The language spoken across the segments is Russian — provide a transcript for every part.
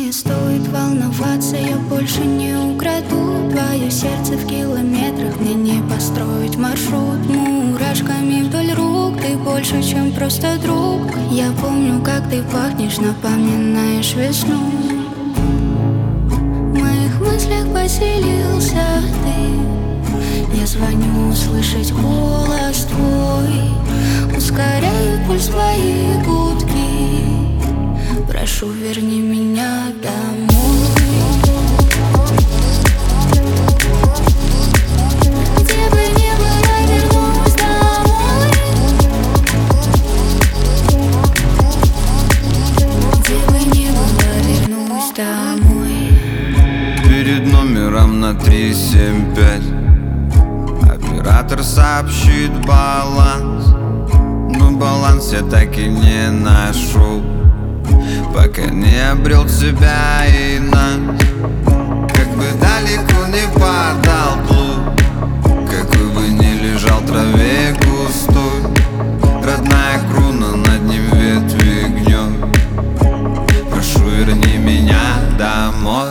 Не стоит волноваться, я больше не украду твое сердце в километрах. Мне не построить маршрут мурашками вдоль рук. Ты больше, чем просто друг. Я помню, как ты пахнешь, напоминаешь весну. В моих мыслях поселился ты. Я звоню услышать голос твой, ускоряю пульс твои гудки. Прошу, верни меня домой. Где бы ни была, вернусь домой. Где бы ни была, вернусь домой. Перед номером на 375 оператор сообщит баланс, но баланс я так и не нашел, пока не обрел тебя и нас. Как бы далеко не падал плуг, какой бы ни лежал в траве густой, родная круна, над ним ветви гнет. Прошу, верни меня домой.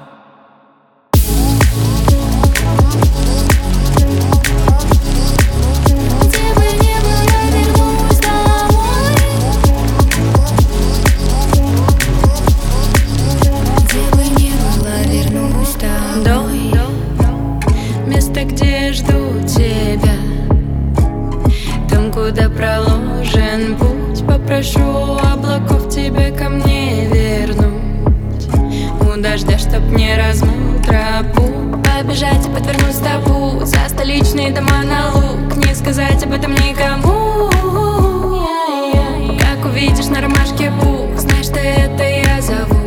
Место, где жду тебя, там, куда проложен путь. Попрошу облаков тебя ко мне вернуть, у дождя, чтоб не размыл тропу. Побежать и подвернуть стопу за столичные дома на луг, не сказать об этом никому. Как увидишь на ромашке пух, знаешь, что это я зову.